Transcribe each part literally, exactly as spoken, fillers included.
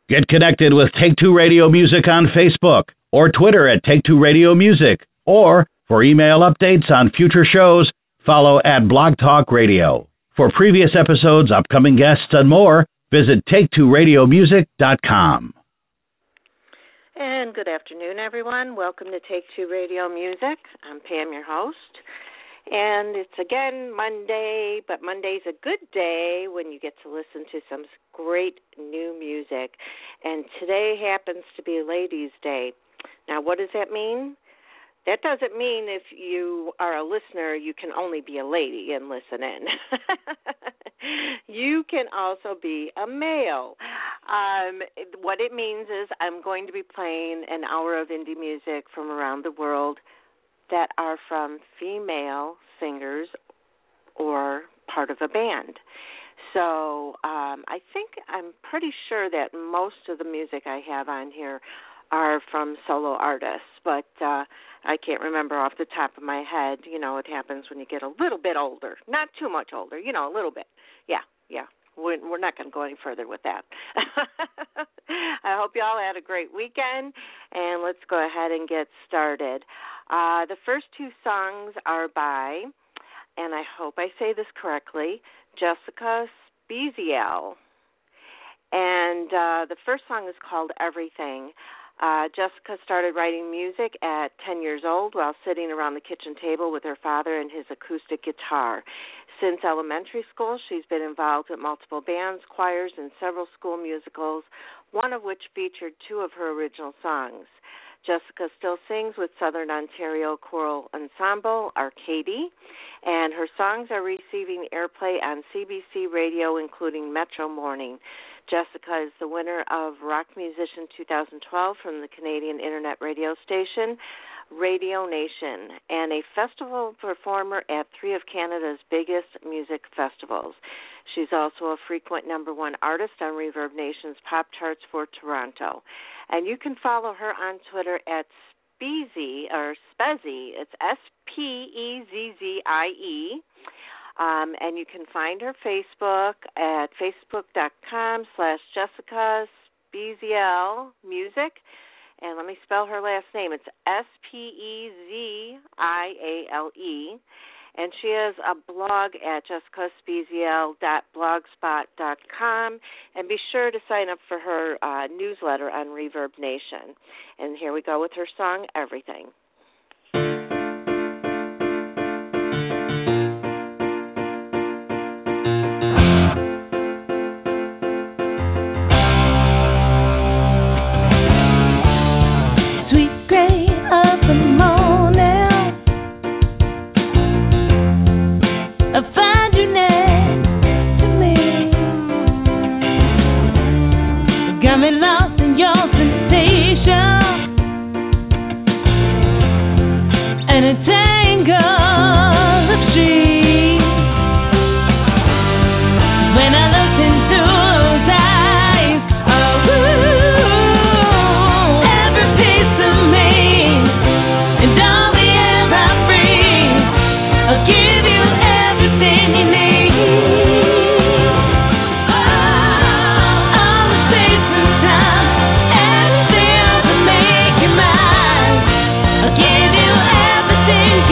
Get connected with Take Two Radio Music on Facebook or Twitter at Take Two Radio Music, or for email updates on future shows, follow at Blog Talk Radio. For previous episodes, upcoming guests, and more, visit take two radio music dot com. And good afternoon, everyone. Welcome to Take Two Radio Music. I'm Pam, your host. And it's again Monday, but Monday's a good day when you get to listen to some great new music. And today happens to be Ladies' Day. Now, what does that mean? That doesn't mean if you are a listener, you can only be a lady and listen in. You can also be a male. Um, what it means is I'm going to be playing an hour of indie music from around the world that are from female singers or part of a band. So um, I think I'm pretty sure that most of the music I have on here are from solo artists, but uh, I can't remember off the top of my head. You know, it happens when you get a little bit older. Not too much older, you know, a little bit. Yeah, yeah. We're, we're not going to go any further with that. I hope you all had a great weekend, and let's go ahead and get started. Uh, the first two songs are by, and I hope I say this correctly, Jessica Spezial. And uh, the first song is called Everything. Uh, Jessica started writing music at ten years old while sitting around the kitchen table with her father and his acoustic guitar. Since elementary school, she's been involved with multiple bands, choirs, and several school musicals, one of which featured two of her original songs. Jessica still sings with Southern Ontario Choral Ensemble, Arcady, and her songs are receiving airplay on C B C Radio, including Metro Morning. Jessica is the winner of Rock Musician two thousand twelve from the Canadian Internet radio station, Radio Nation, and a festival performer at three of Canada's biggest music festivals. She's also a frequent number one artist on Reverb Nation's pop charts for Toronto. And you can follow her on Twitter at Speezy, or Spezzy. It's S P E Z Z I E. Um, and you can find her Facebook at facebook.com slash Jessica Spezial Music. And let me spell her last name. It's S P E Z I A L E. And she has a blog at jessica spezial dot blogspot dot com. And be sure to sign up for her uh, newsletter on Reverb Nation. And here we go with her song, Everything. Give you everything.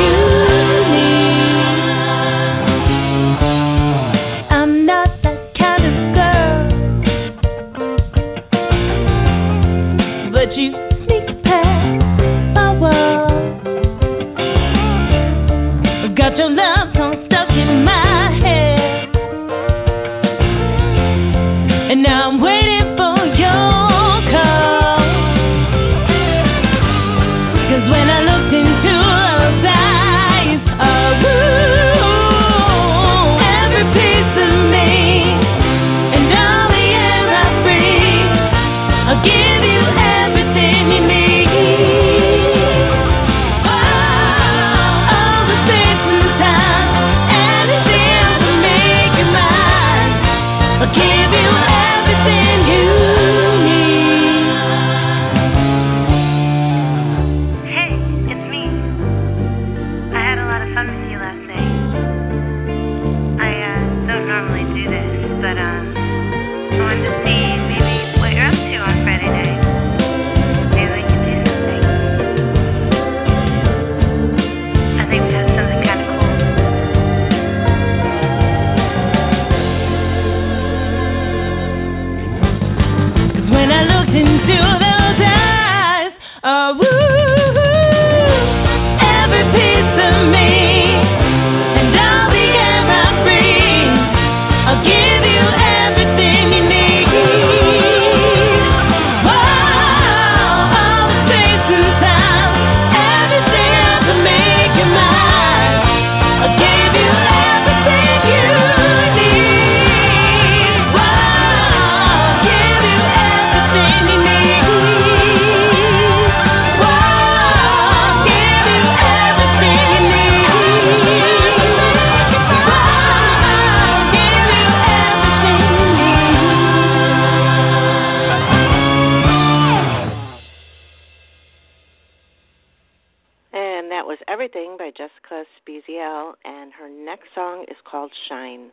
And that was Everything by Jessica Spezial, and her next song is called Shine.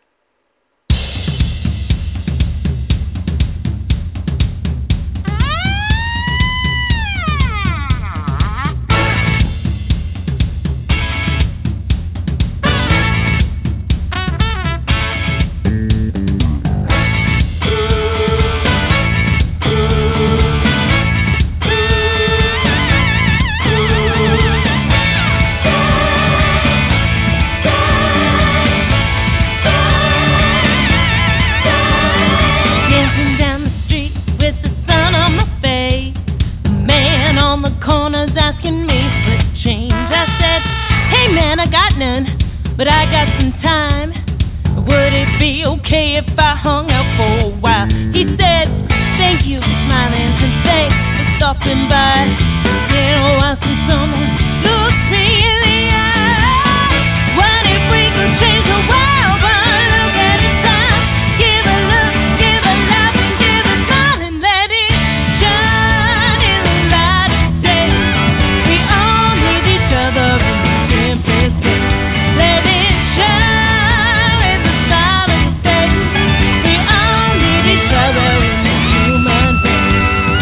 But I got some time. Would it be okay if I hung out for a while? He said, thank you for smiling and thanks for stopping by. You know, I see someone look me in the eye. What if we could change the world? But look at the time. Give a look, give a laugh, and give a smile and let it shine in the light of day. We all need each other in the simplest way. Let it shine with the smile of the face. We all need each other in the human race.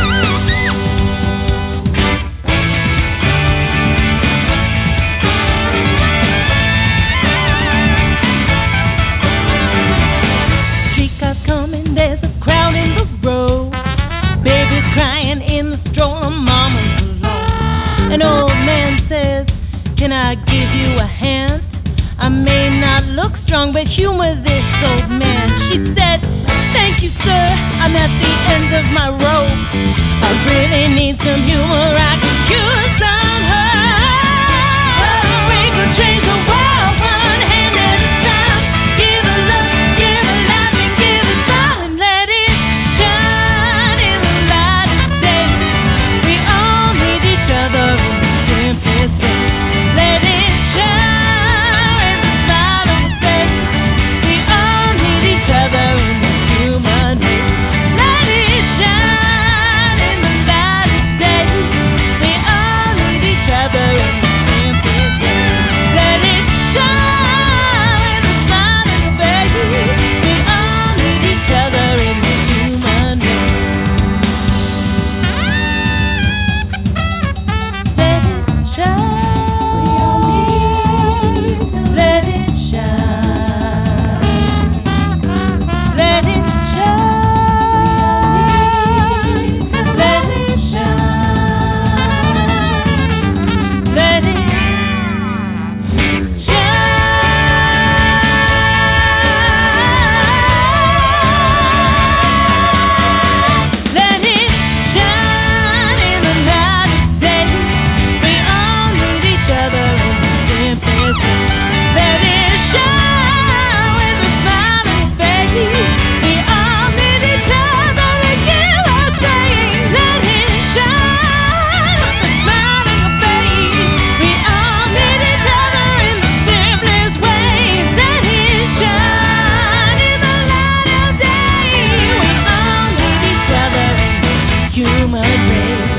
Street cars coming, there's a crowd in the road. Babies crying in the stroller, mama's alone. An old man says, can I give you a hand? I may not look strong, but humor this old man. She said, thank you, sir, I'm at the end of my rope. I really need some humor, I could use some help. We could change the world one hand at a time. Give a look, give a laugh, and give a smile, and let it shine in the light of day. We all need each other in the simplest way. Let it shine with the smile on the face. We all need each other in the human race. Let it shine in the light of day. We all need each other in the simplest way. Let it shine with the smile on the face. We all need each other in the human race. Let it shine. We all need. Let it shine. Let it shine. Let it shine. Let it shine. Let it shine in the light of day. We all need each other in the simplest way. Let it shine with a smile on your face. We all need each other to give us saying. Let it shine with a smile on your face. We all need each other in the simplest ways. Let it shine in the light of day. We all need each other in the human race.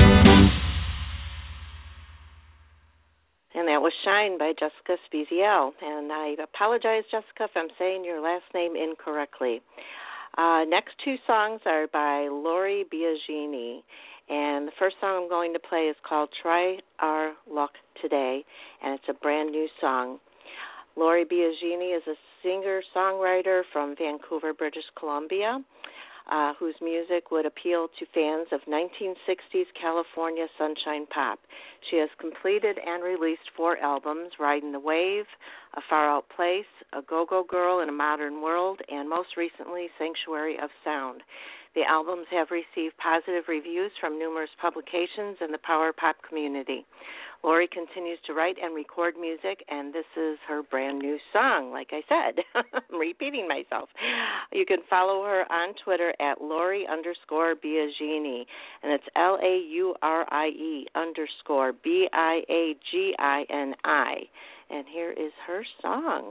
And that was Shine by Jessica Spezial. And I apologize, Jessica, if I'm saying your last name incorrectly. Uh, next two songs are by Lori Biagini. And the first song I'm going to play is called Try Our Luck Today, and it's a brand new song. Lori Biagini is a singer-songwriter from Vancouver, British Columbia, uh, whose music would appeal to fans of nineteen sixties California sunshine pop. She has completed and released four albums: Riding the Wave, A Far Out Place, A Go-Go Girl in a Modern World, and most recently, Sanctuary of Sound. The albums have received positive reviews from numerous publications in the power pop community. Lori continues to write and record music, and this is her brand new song, like I said. I'm repeating myself. You can follow her on Twitter at Lori underscore Biagini, and it's L A U R I E underscore B I A G I N I. And here is her song.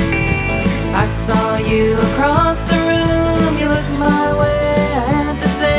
I saw you across the room, you looked my way, I had to say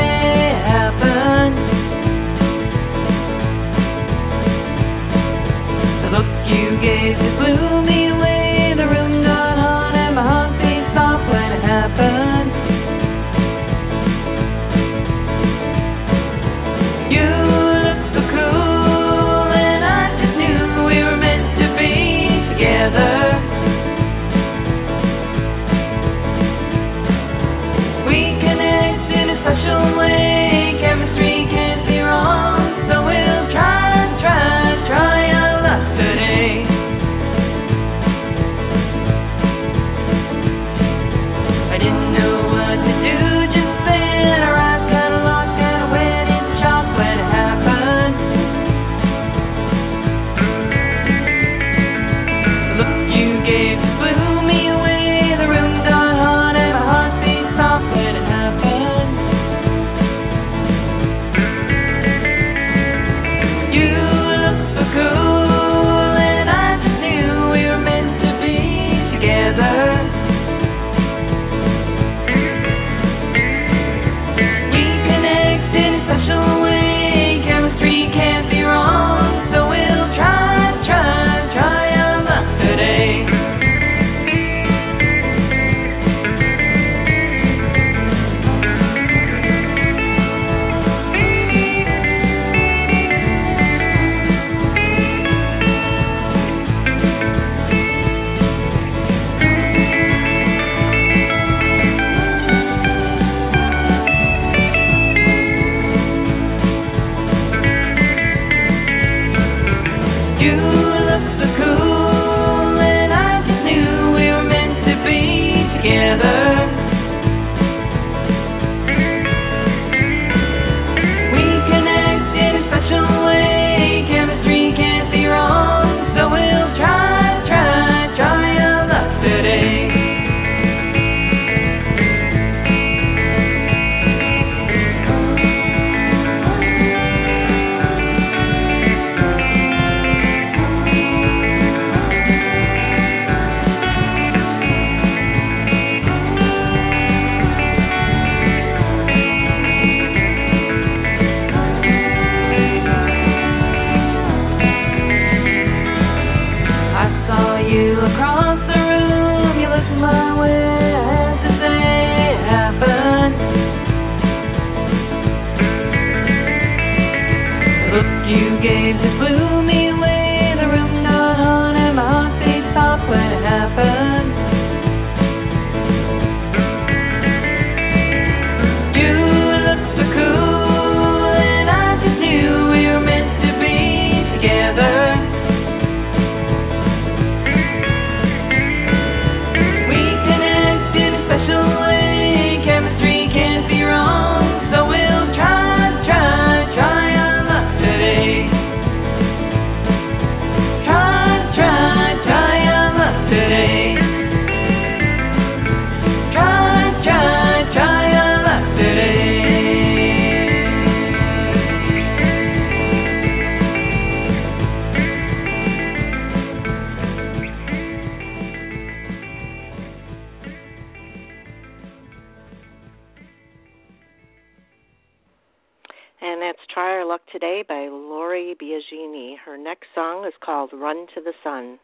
And that's Try Our Luck Today by Lori Biagini. Her next song is called Run to the Sun.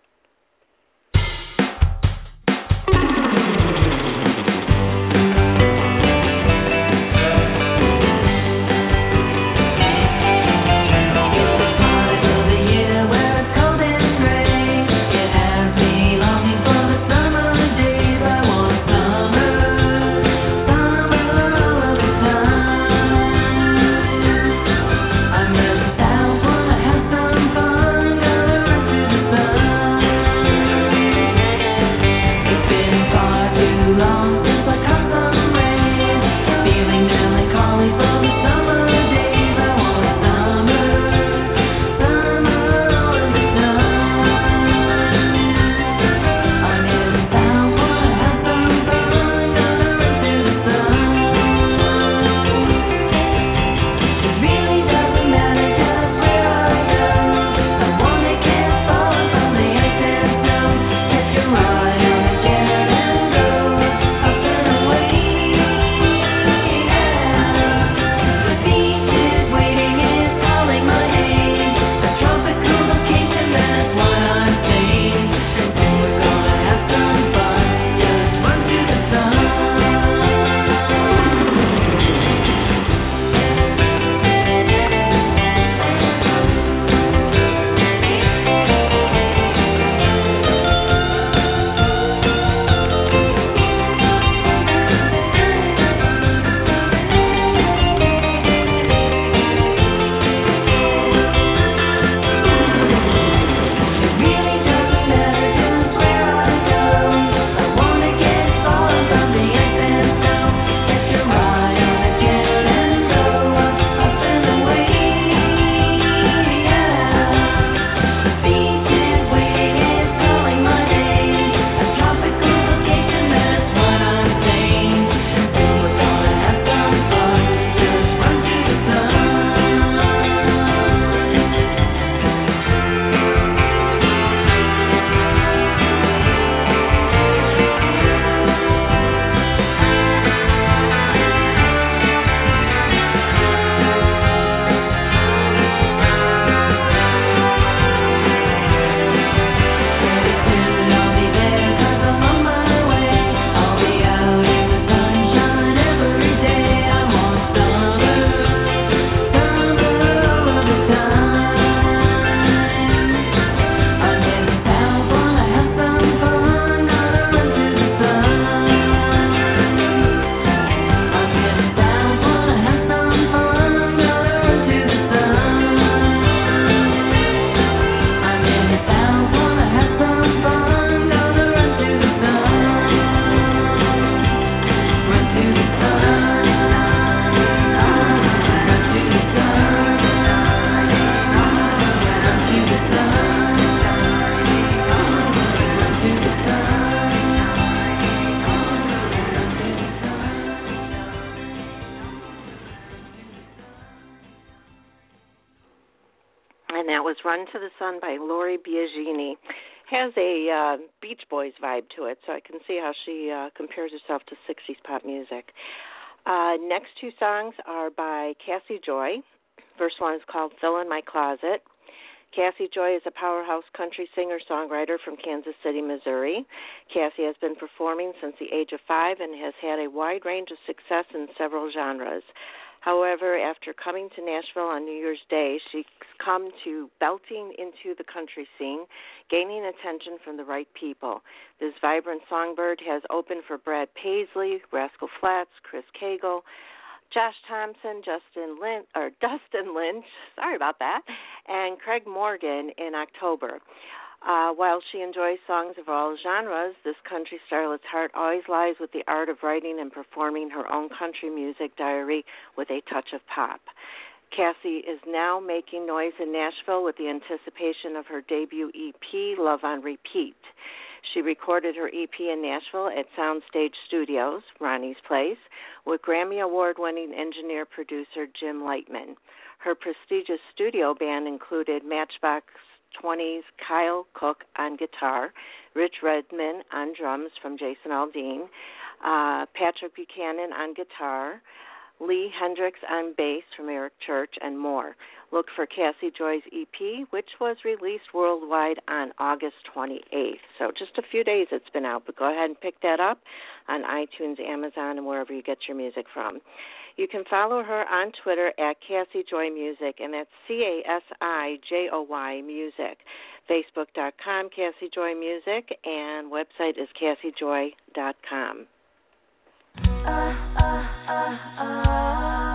Run to the Sun by Lori Biagini. Has a uh, Beach Boys vibe to it, so I can see how she uh, compares herself to sixties pop music. Uh, next two songs are by Cassie Joy. First one is called Fill in My Closet. Cassie Joy is a powerhouse country singer-songwriter from Kansas City, Missouri. Cassie has been performing since the age of five and has had a wide range of success in several genres. However, after coming to Nashville on New Year's Day, she's come to belting into the country scene, gaining attention from the right people. This vibrant songbird has opened for Brad Paisley, Rascal Flatts, Chris Cagle, Josh Thompson, Justin Lynch, or Dustin Lynch, sorry about that, and Craig Morgan in October. Uh, while she enjoys songs of all genres, this country starlet's heart always lies with the art of writing and performing her own country music diary with a touch of pop. Cassie is now making noise in Nashville with the anticipation of her debut E P, Love on Repeat. She recorded her E P in Nashville at Soundstage Studios, Ronnie's Place, with Grammy Award-winning engineer-producer Jim Lightman. Her prestigious studio band included Matchbox twenty's Kyle Cook on guitar, Rich Redman on drums from Jason Aldean, uh, Patrick Buchanan on guitar, Lee Hendricks on bass from Eric Church, and more. Look for Cassie Joy's E P, which was released worldwide on August twenty-eighth. So just a few days it's been out, but go ahead and pick that up on iTunes, Amazon, and wherever you get your music from. You can follow her on Twitter at Cassie Joy Music, and that's C A S I J O Y Music. Facebook dot com, Cassie Joy Music, and website is Cassie Joy dot com. Uh, uh, uh, uh.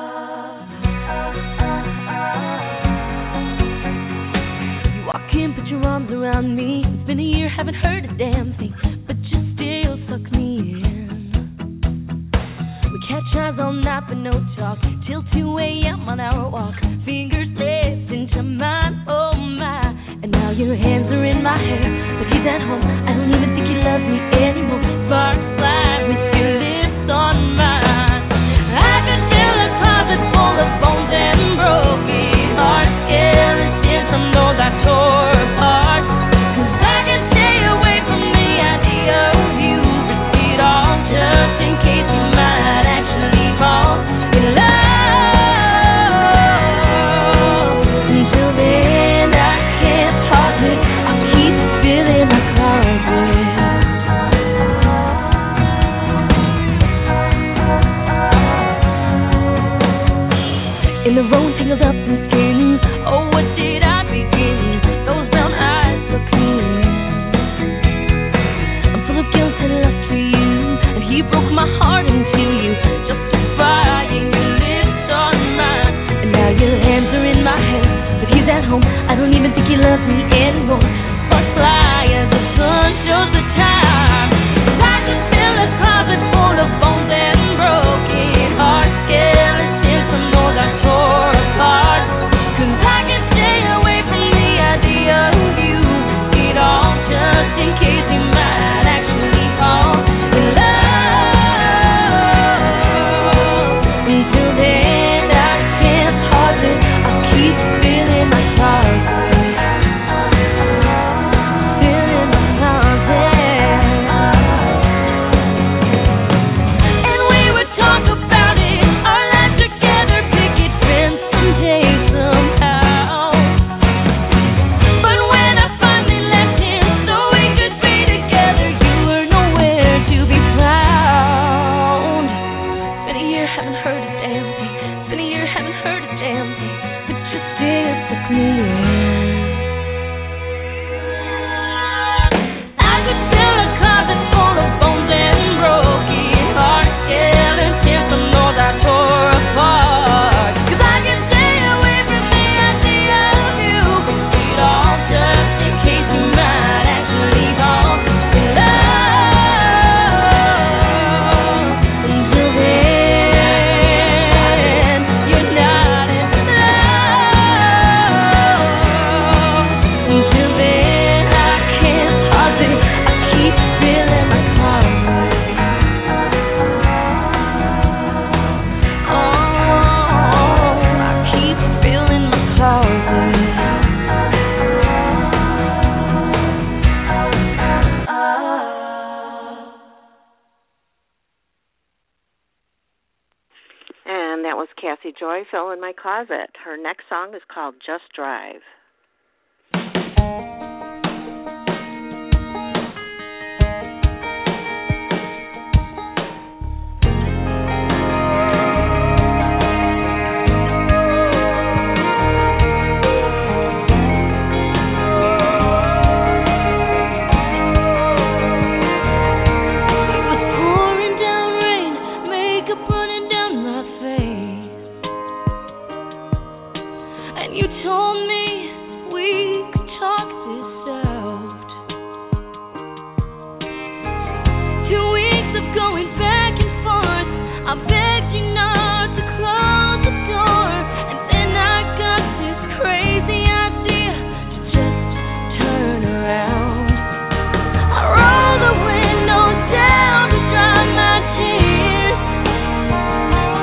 Walk in, put your arms around me. It's been a year, haven't heard a damn thing, but you still suck me in. We catch eyes all night, but no talk, till two a.m. on our walk. Fingers left into mine, oh my. And now your hands are in my hair, but he's at home. I don't even think he loves me anymore. Sparks fly with your lips on mine. I could fill a closet full of bones and broken hearts, skeletons from those I tore apart. 'Cause I can stay away from the idea of you. Risk it all just in case you might actually fall in love. Until then I can't pause it. I'll keep filling my closet. In the road, tangled up in skin. Oh, what did I begin? Those brown eyes look me in. I'm full of guilt and lust for you, and he broke my heart into you, justifying your lips on mine. And now your hands are in my hair, but he's at home. I don't even think he loves me anymore. Sparks fly as the sun shows the time. 'Cause I just fill a closet full of bones and broken hearts, skeletons from those I tore apart. 'Cause I can stay away from the idea of you. It all just in case you might actually fall in love. Until then I can't pause it. I'll keep filling my closet. Filling my closet. And we would talk about it, our life together, picket fence someday, somehow. But when I finally left him so we could be together, you were nowhere to be found. Been a year, haven't heard a damn thing. Been a year, haven't heard a damn thing, but you still suck me in. I could fill a closet full of bones and broken hearts, skeletons from those I tore apart. 'Cause I can stay away from the idea of you. It all just in case you might actually fall in love. Until then, you're not in love. Until then, I can't pause it. I keep filling my closet. Oh, I keep filling my closet. And that was Cassie Joy, Fill in My Closet. Her next song is called Just Drive. It was pouring down rain, makeup running down my face. And you told me we could talk this out. Two weeks of going back and forth, I begged you not to close the door. And then I got this crazy idea to just turn around. I roll the windows down to dry my tears.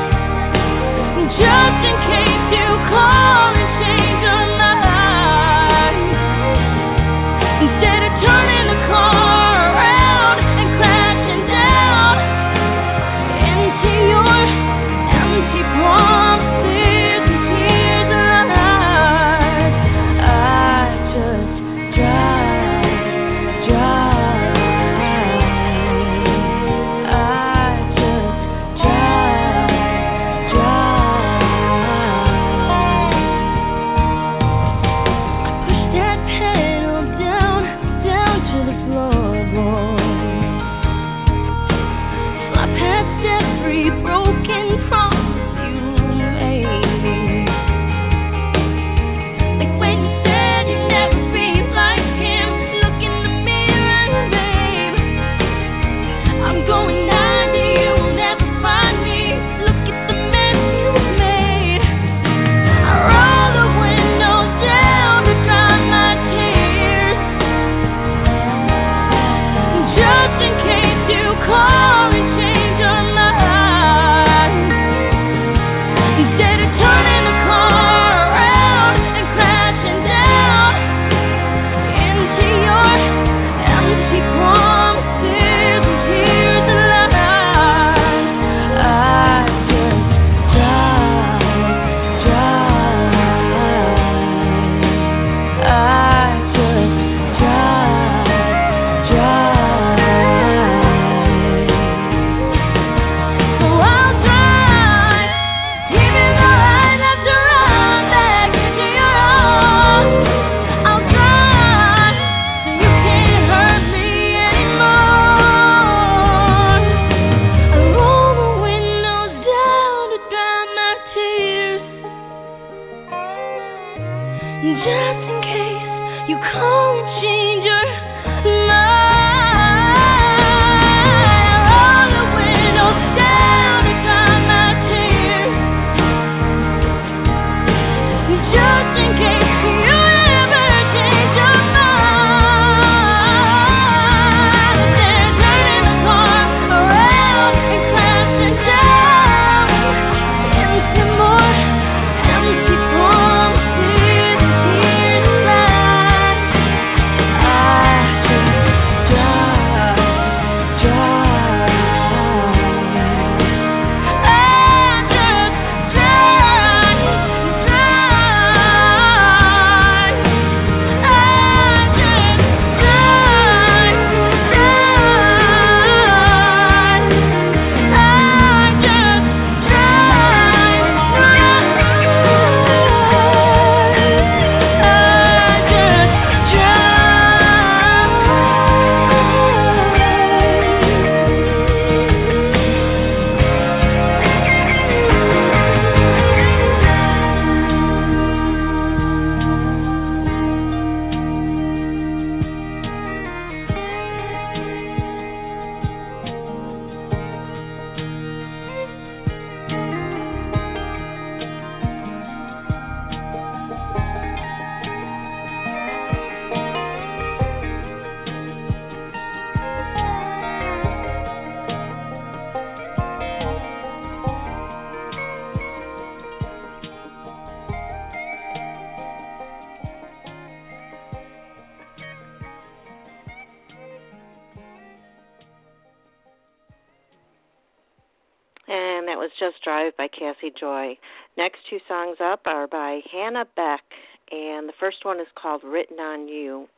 And that was Just Drive by Cassie Joy. Next two songs up are by Hannah Beck, and the first one is called Written on You.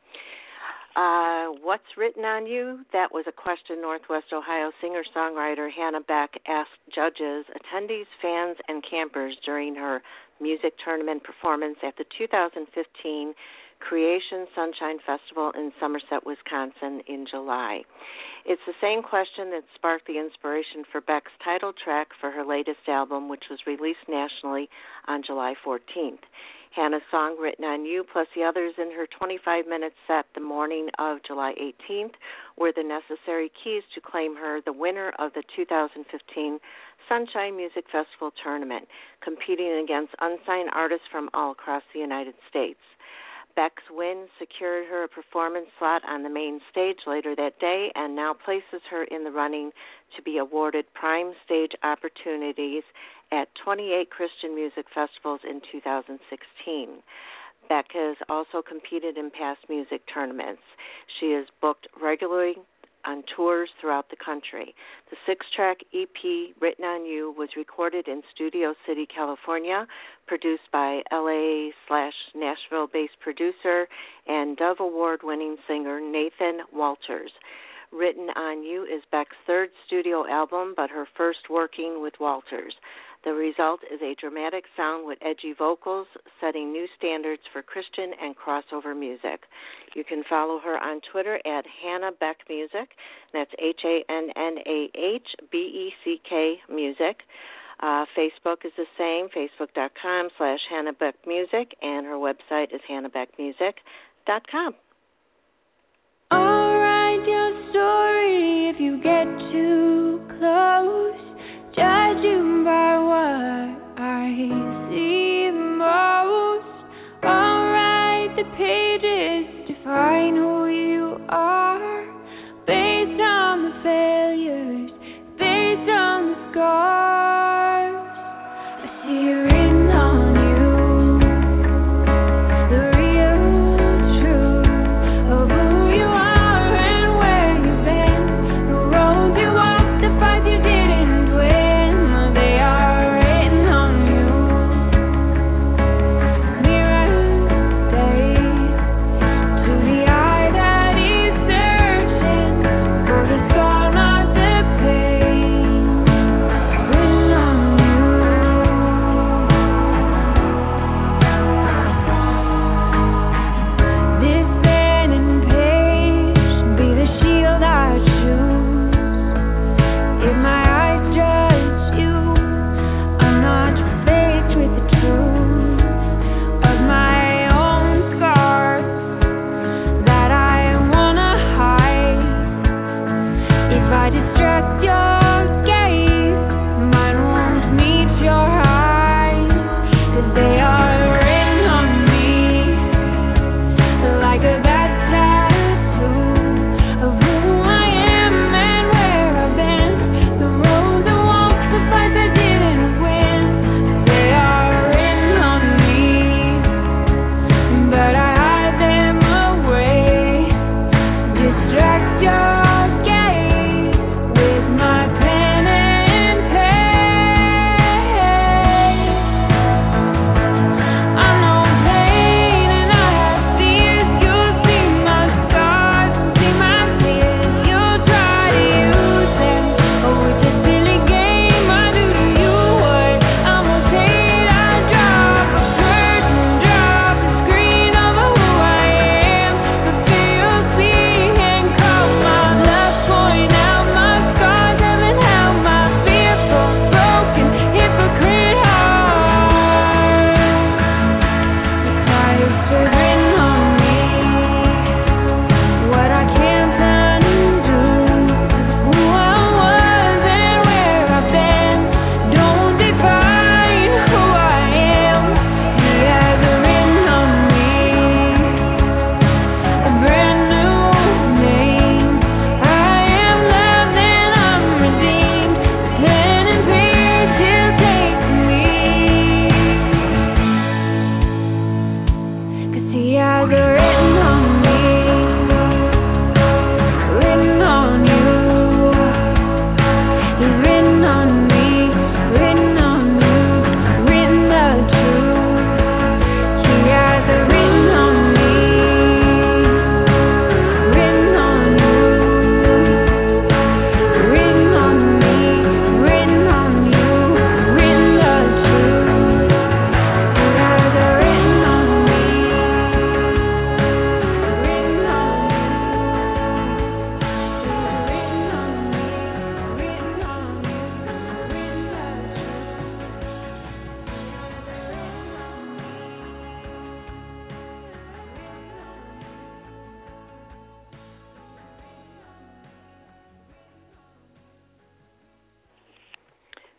Uh, what's written on you? That was a question Northwest Ohio singer-songwriter Hannah Beck asked judges, attendees, fans, and campers during her music tournament performance at the two thousand fifteen Creation Sunshine Festival in Somerset, Wisconsin in July. It's the same question that sparked the inspiration for Beck's title track for her latest album, which was released nationally on July fourteenth. Hannah's song, Written on You, plus the others in her twenty-five minute set the morning of July eighteenth, were the necessary keys to claim her the winner of the two thousand fifteen Sunshine Music Festival tournament, competing against unsigned artists from all across the United States. Beck's win secured her a performance slot on the main stage later that day and now places her in the running to be awarded prime stage opportunities at twenty-eight Christian music festivals in two thousand sixteen. Beck has also competed in past music tournaments. She is booked regularly on tours throughout the country. The six-track E P, Written on You, was recorded in Studio City, California, produced by L A slash Nashville-based producer and Dove Award-winning singer Nathan Walters. Written on You is Beck's third studio album, but her first working with Walters. The result is a dramatic sound with edgy vocals, setting new standards for Christian and crossover music. You can follow her on Twitter at Hannah Beck Music. That's H A N N A H B E C K Music. Uh, Facebook is the same, facebook.com slash Hannah Beck Music, and her website is hannah beck music dot com. I'll write your story if you get too close. Judge you by what I see most. I'll write the pages, define who you are, based on the failures, based on the scars. I see you written on you, the real truth of who you are and where you've been, the roads you walked, the fights you didn't win.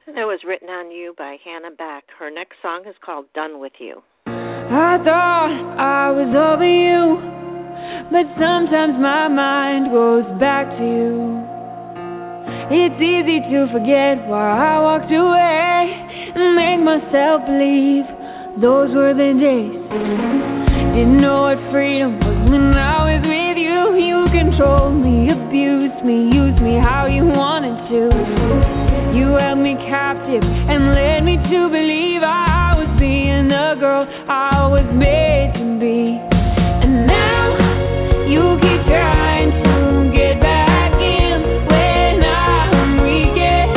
It was Written on You by Hannah Beck. Her next song is called Done With You. I thought I was over you, but sometimes my mind goes back to you. It's easy to forget why I walked away and make myself believe those were the days. Didn't know what freedom was when I was with you. You controlled me, abused me, used me how you wanted to. You held me captive and led me to believe I was being the girl I was made to be. And now you keep trying to get back in when I'm weak.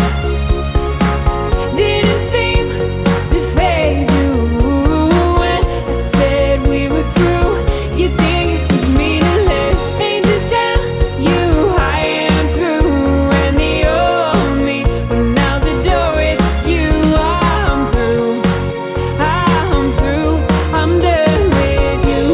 Didn't seem to phase you when I said we were through. You think it was meaningless, ain't to tell you I am through. And the old me, but now the door is you. I'm through, I'm through, I'm done with you.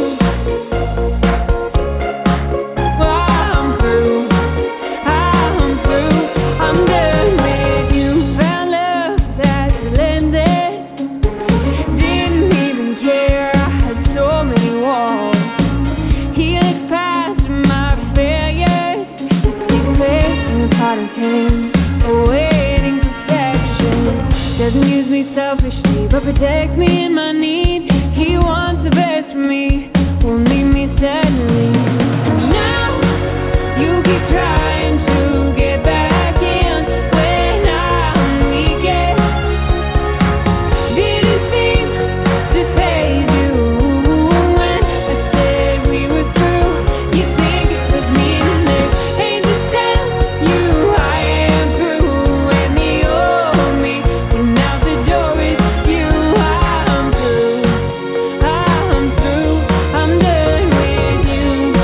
I'm through, I'm through, I'm done with you. Found love that's relentless, didn't even care. I had so many walls. He looked past my failures, he placed in the pot of hands, awaiting perfection. Doesn't use me selfishly, but protects me in my need. He wants the best for me, won't leave me suddenly. Now you keep trying to get back in when I'm weakest. Didn't seem to phase you when I said we were through. You think it was meaningless, ain't to tell you I am through. And the old me, but now the door is you. I'm through, I'm through, I'm done with you.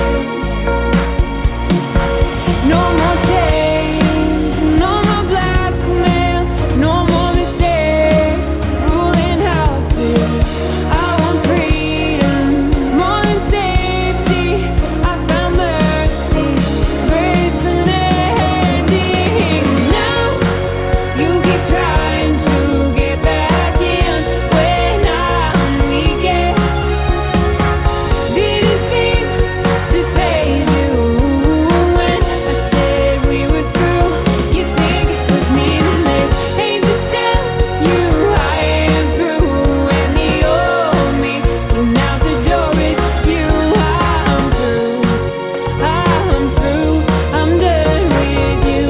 No more chains, no more blackmail, no more mistakes, ruling houses. I want freedom, more than safety. I found mercy, grace unending. Now you keep trying to get back in when I'm weakest. Didn't seem to phase you when I said we were through. You think it was meaningless, ain't to tell you I am through. And the old me, but now the door is you. I'm through, I'm through, I'm done with you.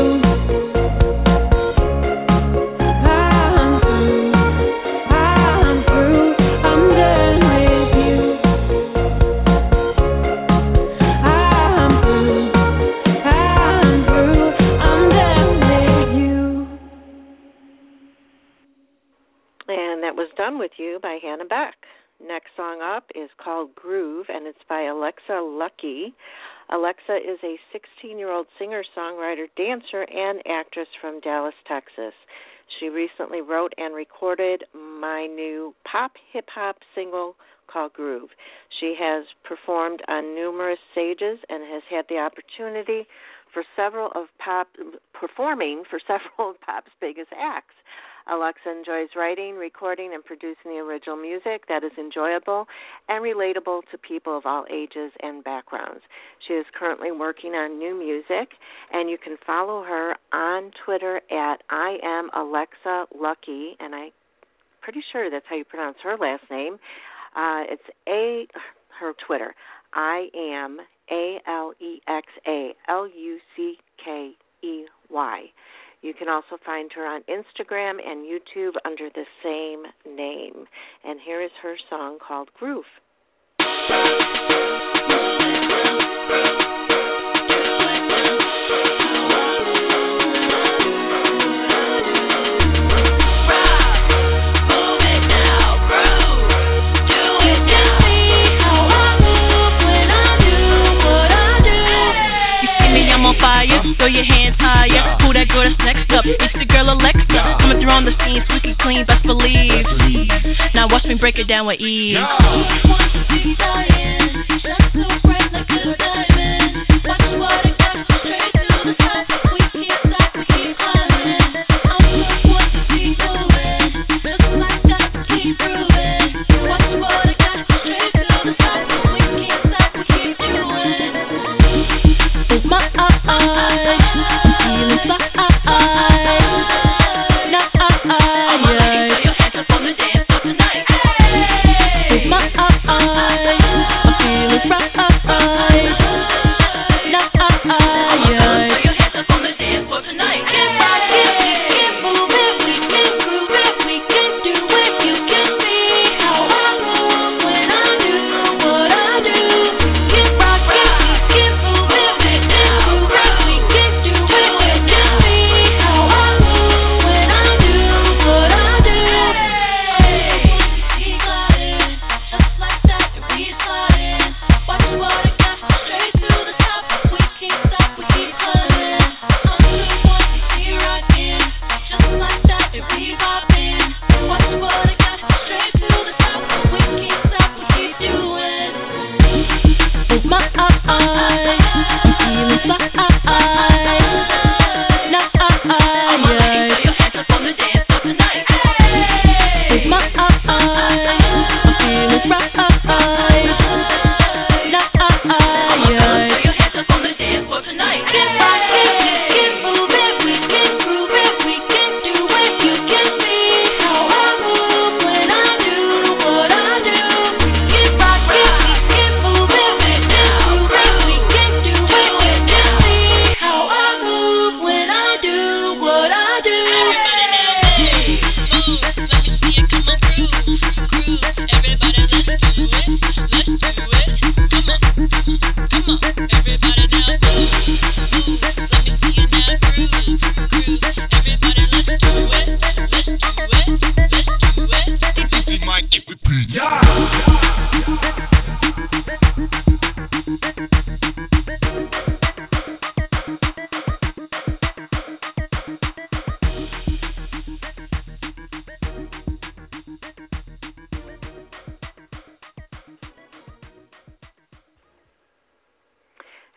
I'm through, I'm through, I'm done with you. I'm through, I'm through, I'm done with you. And that was Done With You by Hannah Beck. Next song up is called Groove, and it's by Alexa Lucky. Alexa is a sixteen-year-old singer, songwriter, dancer, and actress from Dallas, Texas. She recently wrote and recorded my new pop hip-hop single called Groove. She has performed on numerous stages and has had the opportunity for several of pop performing for several of pop's biggest acts. Alexa enjoys writing, recording, and producing the original music that is enjoyable and relatable to people of all ages and backgrounds. She is currently working on new music, and you can follow her on Twitter at I am Alexa Lucky, and I'm pretty sure that's how you pronounce her last name. Uh, it's A, her Twitter, I am A L E X A L U C K E Y. You can also find her on Instagram and YouTube under the same name. And here is her song called Groove. Throw your hands higher. Who that girl that's next up? It's the girl Alexa. Coming through on the scene, squeaky clean, best believe. Now watch me break it down with ease. Watch what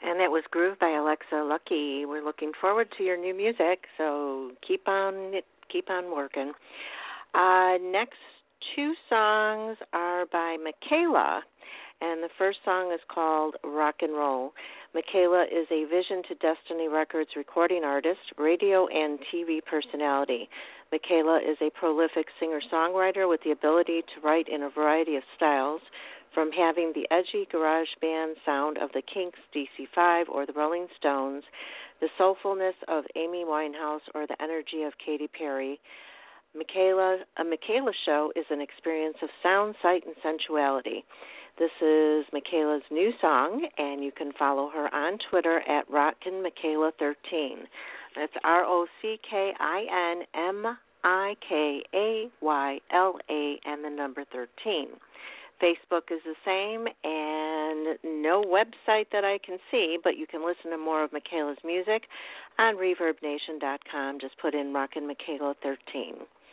And that was Groove by Alexa Lucky. We're looking forward to your new music, so keep on keep on working. Uh, next two songs are by Michaela, and the first song is called Rock and Roll. Michaela is a Vision to Destiny Records recording artist, radio and T V personality. Michaela is a prolific singer-songwriter with the ability to write in a variety of styles, from having the edgy garage band sound of the Kinks, D C five, or the Rolling Stones, the soulfulness of Amy Winehouse, or the energy of Katy Perry. Michaela, a Michaela show is an experience of sound, sight, and sensuality. This is Michaela's new song, and you can follow her on Twitter at Rockin' Michaela thirteen. That's R O C K I N M I K A Y L A and the number thirteen. Facebook is the same, and no website that I can see, but you can listen to more of Michaela's music on reverb nation dot com. Just put in Rockin' Michaela thirteen.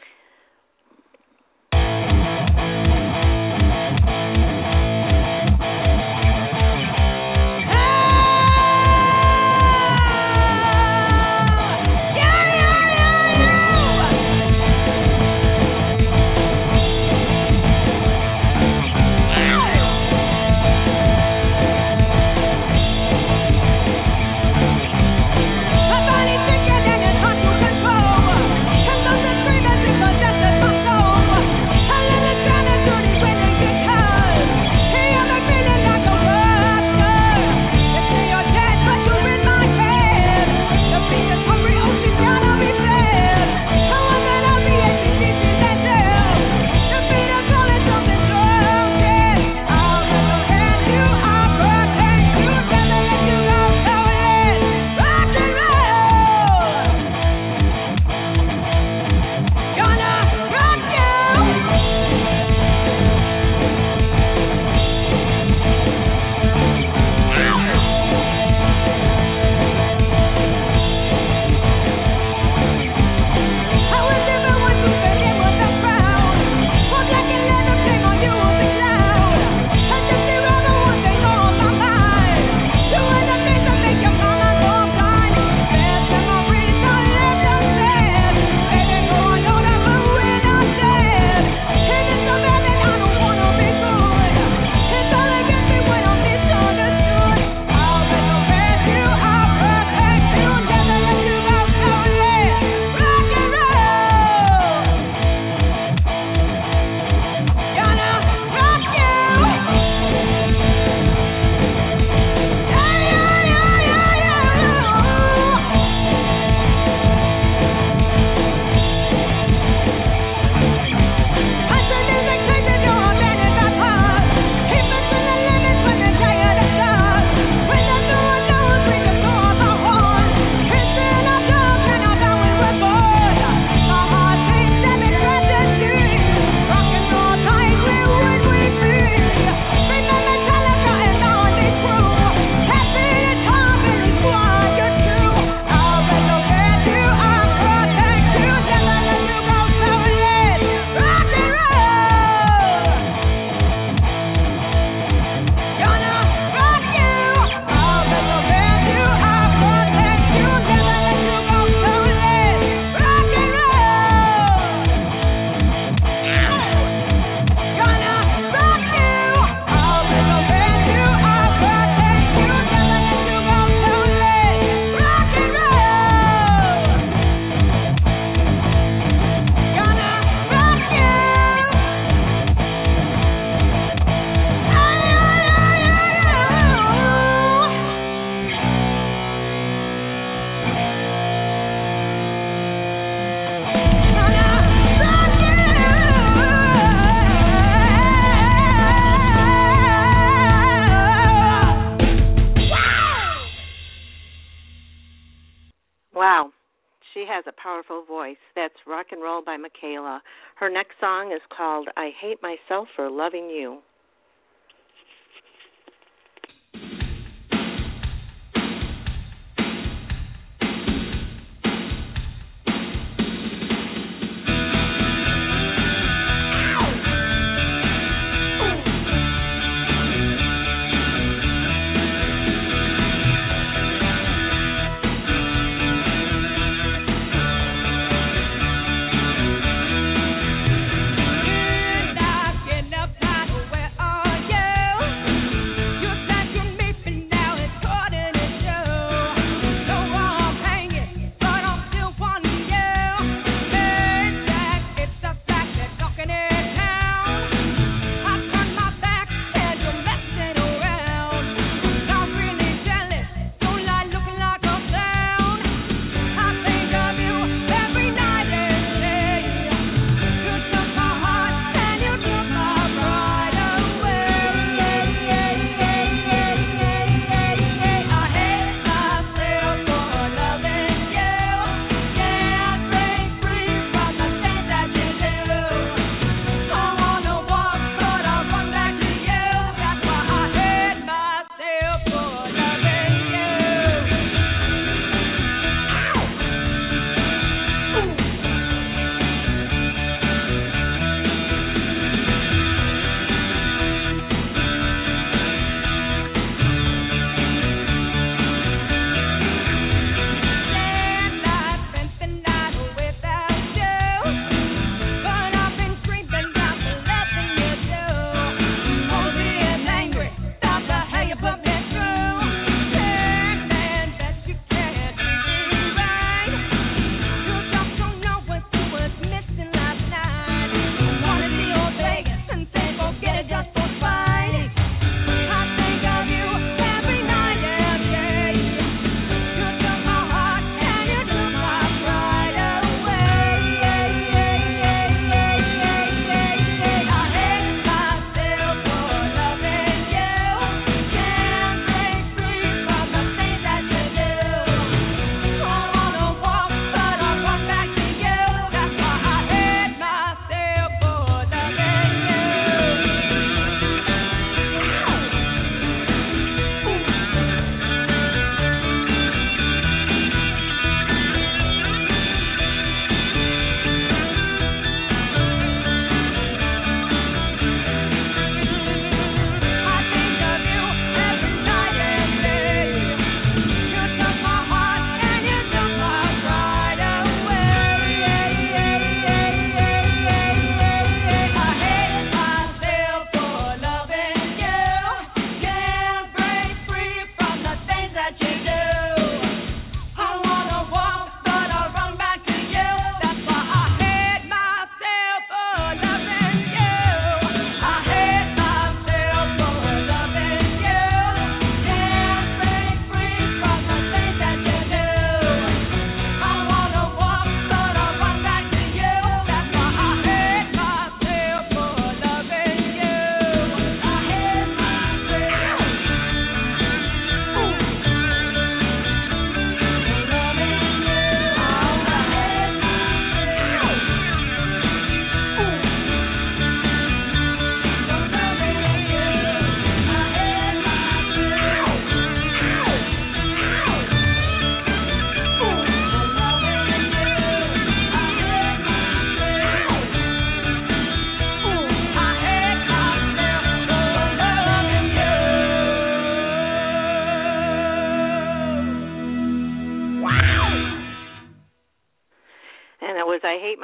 Powerful voice. That's Rock and Roll by Michaela. Her next song is called I Hate Myself for Loving You.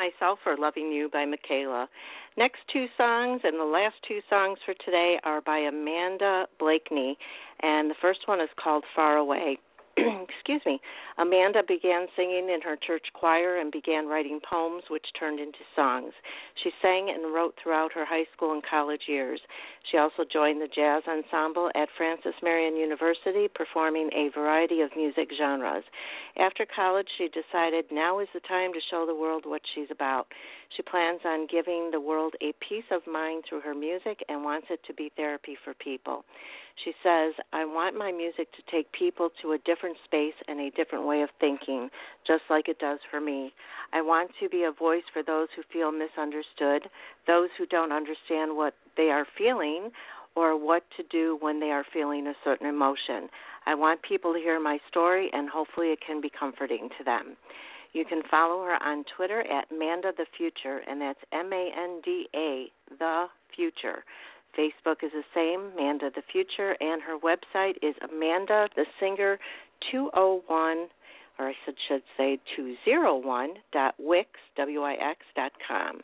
Myself or Loving You by Michaela. Next two songs and the last two songs for today are by Amanda Blakeney, and the first one is called Far Away. Excuse me. Amanda began singing in her church choir and began writing poems which turned into songs. She sang and wrote throughout her high school and college years. She also joined the jazz ensemble at Francis Marion University, performing a variety of music genres. After college, she decided now is the time to show the world what she's about. She plans on giving the world a peace of mind through her music and wants it to be therapy for people. She says, I want my music to take people to a different space and a different way of thinking, just like it does for me. I want to be a voice for those who feel misunderstood, those who don't understand what they are feeling or what to do when they are feeling a certain emotion. I want people to hear my story, and hopefully it can be comforting to them. You can follow her on Twitter at Manda the Future, and that's M A N D A, The Future. Facebook is the same, Manda the Future, and her website is Amanda the Singer two oh one, or I should, should say two oh one dot wix, W I X dot com.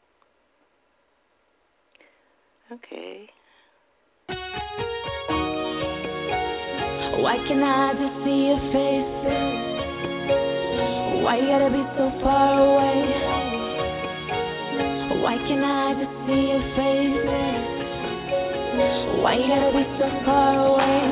Okay. Why can I just see your face? Why you gotta be so far away? Why can I just see your face? Why you gotta be so far away?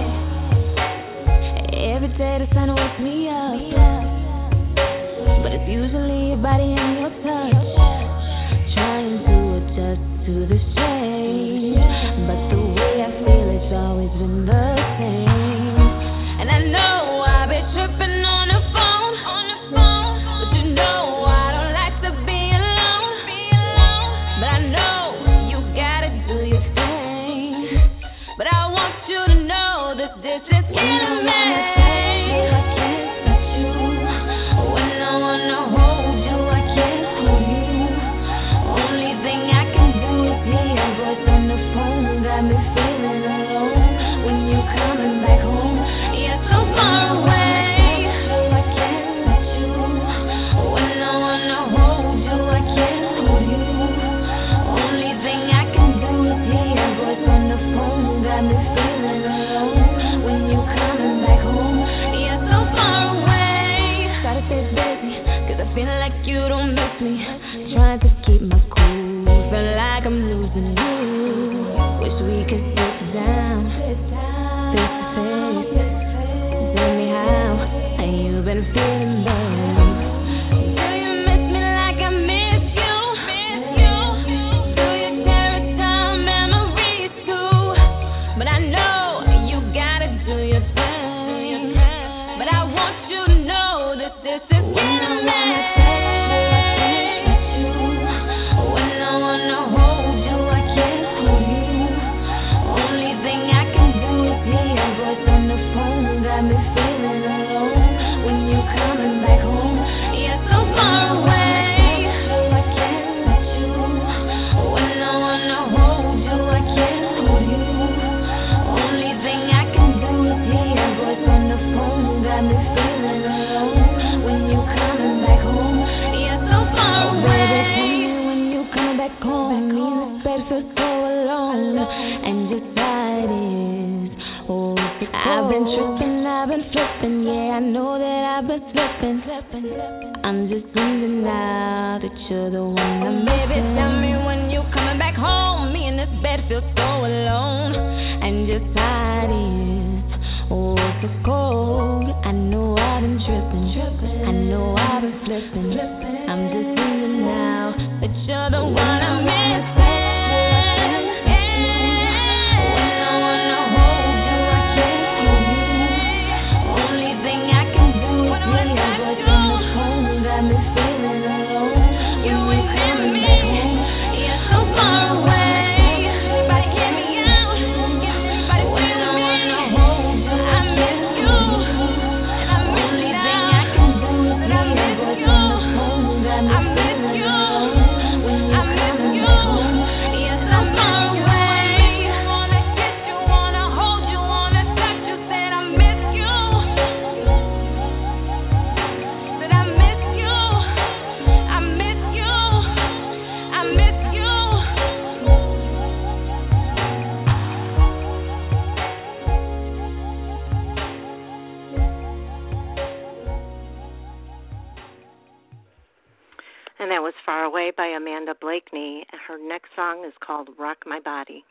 Every day the sun wakes me up, but it's usually your body and your touch, trying to adjust to the change. But the way I feel, it's always been the same. And I know I've been tripping on the phone, but you know I don't like to be alone. But I know you gotta do your thing. But I want you to know that this is killing me. I can't touch you. When I wanna hold you, I can't hold you. Only thing I can do is hear your voice on the phone. Got me feeling alone. When you coming back home, you're so far away. I can't touch you. When I wanna hold you, I can't hold you. Only thing I can do is hear your voice on the phone. Got me feeling alone. When you coming back home, you're so far away. Try to stay busy, cause I feel like you don't miss me. Trying to keep my cool, feel like I'm losing you. Wish we could sit down, face to face. Tell me how, how you been feeling, babe. Do you miss me like I miss you? Do you cherish our memories too? But I know you gotta do your thing. But I want you to know that this is killing me. When I wanna hold you, I can't hold you. Only thing I can do is hear your voice on the phone. Got me feeling alone. When you coming back home, you're so far away. I can't touch you. When I wanna hold you, I can't hold you. Only thing I can do is hear your voice on the phone. Got me feeling alone. When you coming back home, you're so far away. Baby, tell me when you coming back home. Me in this bed feel so alone, and just how it is. Oh, I've been tripping, I've been flipping. Yeah, I know that I've been slipping. I'm just wondering now that you're the one I'm missing. Baby, tell me when you coming back home. Me in this bed feel so alone, and just how it is. Oh, it's so cold. I know I've been tripping. I know I've been flipping. I'm just wondering now that you're the one I'm missing. When I wanna hold you, I can't hold you. Only thing I can do is hear your voice on the phone. Got me feeling alone. When you coming back home, you're so far away. Blakeney. Her next song is called Rock My Body.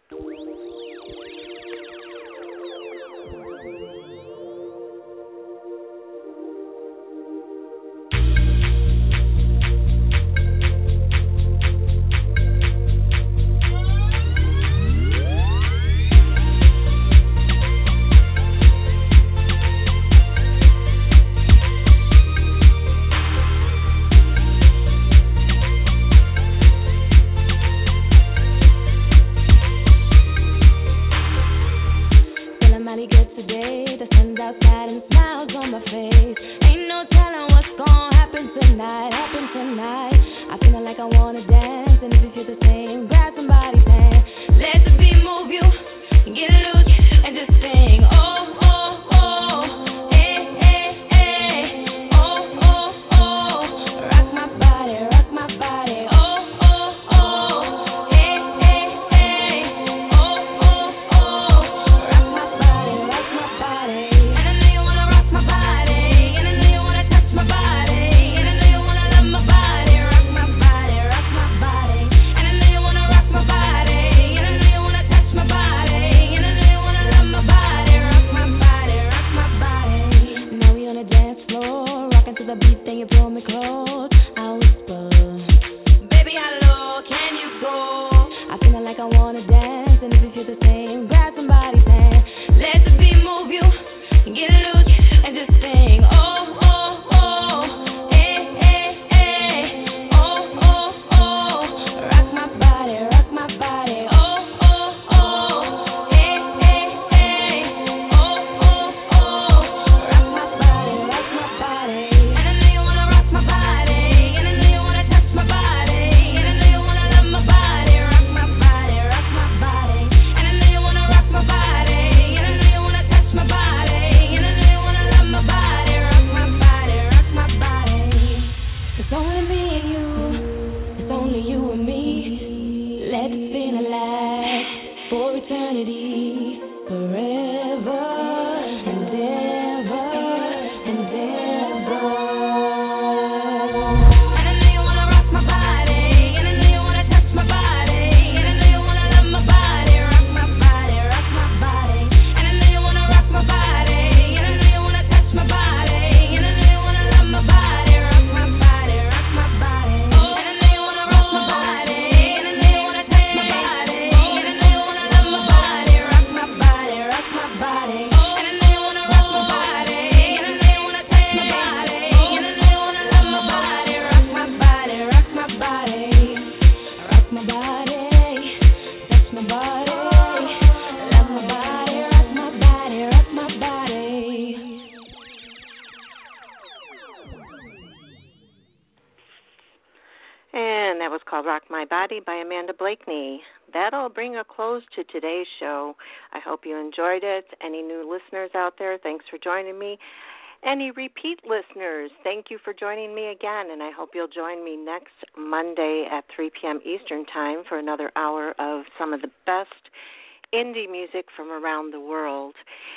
Rock My Body by Amanda Blakeney. That'll bring a close to today's show. I hope you enjoyed it. Any new listeners out there, thanks for joining me. Any repeat listeners, thank you for joining me again, and I hope you'll join me next Monday at three p.m. Eastern Time for another hour of some of the best indie music from around the world.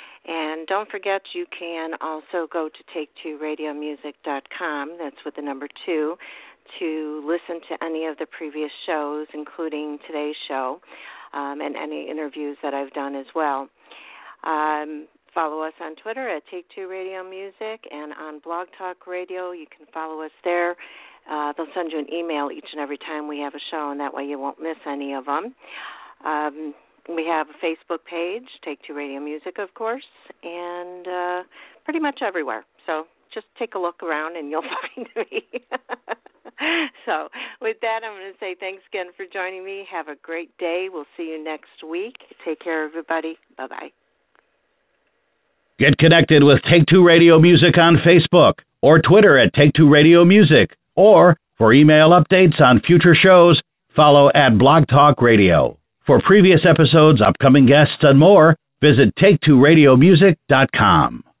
And don't forget, you can also go to take two radio music dot com, that's with the number two, to listen to any of the previous shows, including today's show, um, and any interviews that I've done as well. Um, follow us on Twitter at Take Two Radio Music, and on Blog Talk Radio, you can follow us there. Uh, they'll send you an email each and every time we have a show, and that way you won't miss any of them. Um, we have a Facebook page, Take Two Radio Music, of course, and uh, pretty much everywhere. So just take a look around and you'll find me. So with that, I'm going to say thanks again for joining me. Have a great day. We'll see you next week. Take care, everybody. Bye-bye. Get connected with Take Two Radio Music on Facebook or Twitter at Take Two Radio Music. Or for email updates on future shows, follow at Blog Talk Radio. For previous episodes, upcoming guests, and more, visit take two radio music dot com.